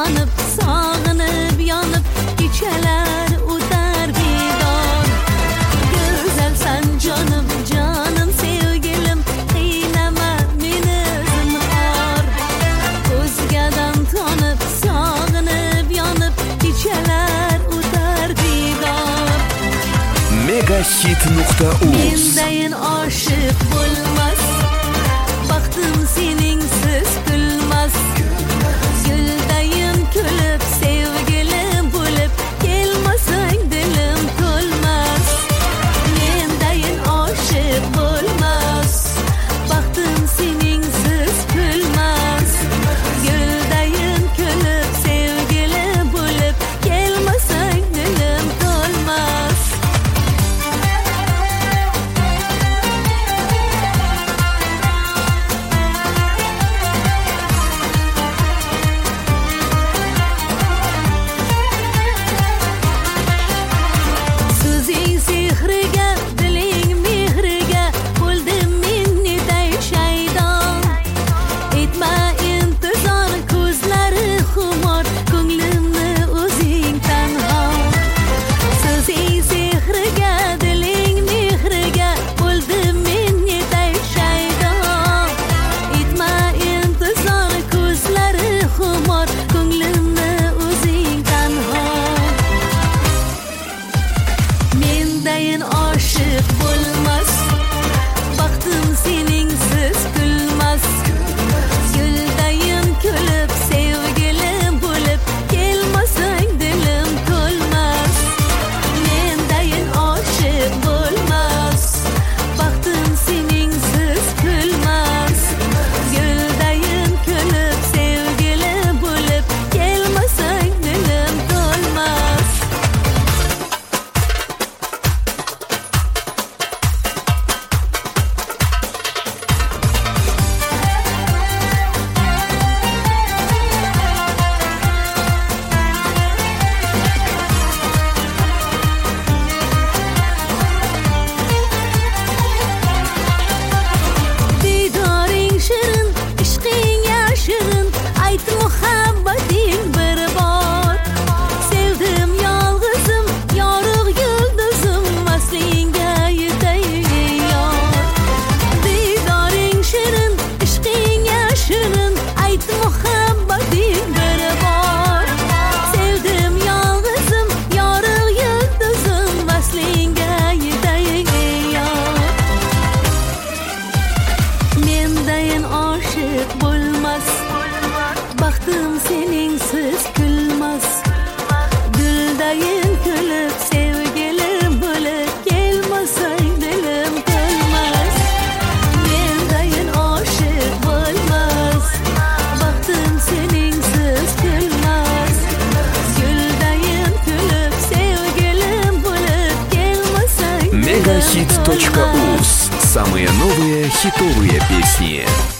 yanıp sağınıp yanıp geçeler utar bidar. Güzel sen canım canım sevgilim eyleme meni zinhar. O'zgadan tanıp sağınıp yanıp geçeler utar bidar. Megahit.uz Mendayin aşık bo'lmas, baxtim seningsiz kulmas. Guldayin kulib sevgilim bo'lib kelmasang dilim to'lmas. Mendayin aşık bo'lmas, baxtim seningsiz kulmas. Guldayin kulib sevgilim bo'lib kelmasang dilim to'lmas. So'zing sehriga, diling mehriga bo'ldim men netay shaydon. Etma intizor, ko'zlari xumor, ko'nglimni o'zing tanho. So'zing sehriga, diling mehriga bo'ldim men netay shaydon. Etma intizor, ko'zlari xumor, ko'nglimni o'zing tanho. Mendayin aşık bo'lmas, baxtim seningsiz kulmas. Guldayin kulib sevgilim bo'lib kelmasang dilim to'lmas. Mendayin aşık bo'lmas, baxtim seningsiz kulmas. Guldayin kulib sevgilim bo'lib kelmasang dilim to'lmas. Didoring shirin, ishqing yashirin, ayt muhabbating bir bor. Sevdim yolg'izim, yorug' yulduzim, vaslingga yetay yor. Didoring shirin, ishqing yashirin, ayt muhabbating bir bor. Sevdim yolg'izim, yorug' yulduzim, vaslingga yetay yor. Mendayin aşık bo'lmas, baxtim seningsiz kulmas. Guldayin kulib sevgilim bo'lib kelmasang dilim to'lmas. Mendayin aşık bo'lmas, baxtim seningsiz kulmas. Guldayin kulib sevgilim bo'lib kelmasang dilim to'lmas. Megahit.uz. Самые новые хитовые песни.